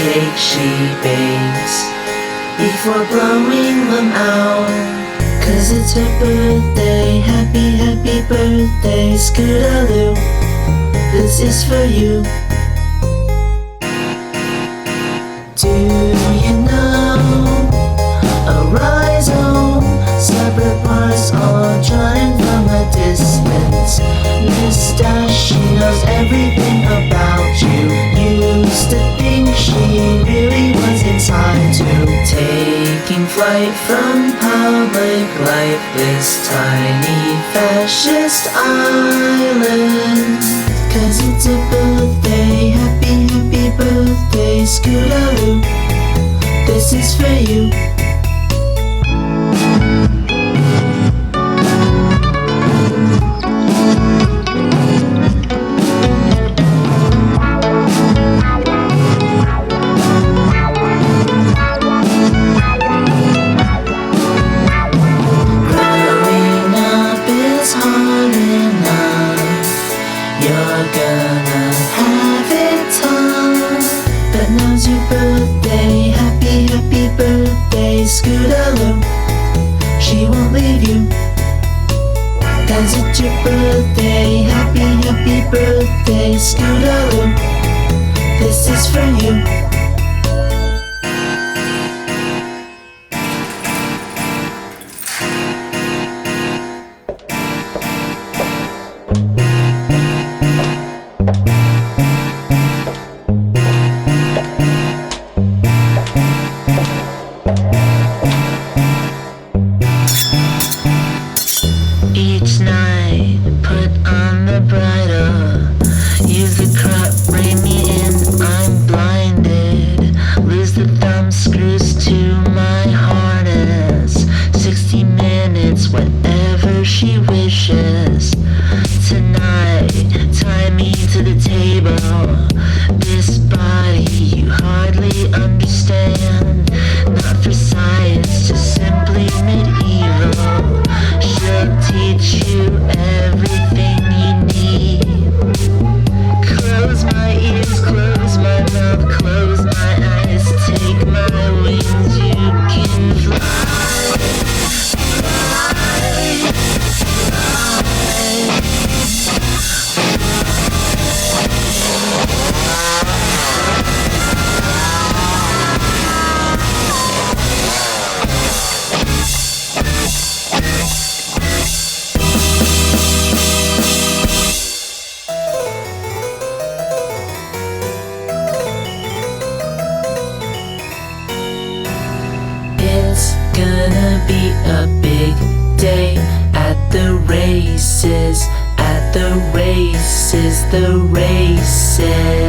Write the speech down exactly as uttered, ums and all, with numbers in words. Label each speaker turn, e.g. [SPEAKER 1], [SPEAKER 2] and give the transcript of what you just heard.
[SPEAKER 1] cake she bakes before blowing them out. Cause it's her birthday, happy, happy birthday, Scootaloo, this is for you. Do you know a rhizome, separate parts all drawn from a distance? Mustache, she knows everything about you. Used to think she really was inside too. Taking flight from public life, this tiny fascist island. Cause it's a birthday, happy, happy birthday, Scootaloo, this is for you. You're gonna have it tough, but now's your birthday, happy, happy birthday, Scootaloo, she won't leave you. Cause it's your birthday, happy, happy birthday, Scootaloo, this is for you. Each night, put on the bridle, use the crop, rein me in, I'm blinded. Lose the thumb screws to my harness. Sixty minutes, whatever she wishes. Tonight, tie me to the table. This body you hardly understand. Not for science, just simply medieval. She'll teach you everything you need. Close my ears, close my mouth, close my eyes. Take my wings, you can fly. Fly, fly. It's gonna be a big day at the races, at the races, the races.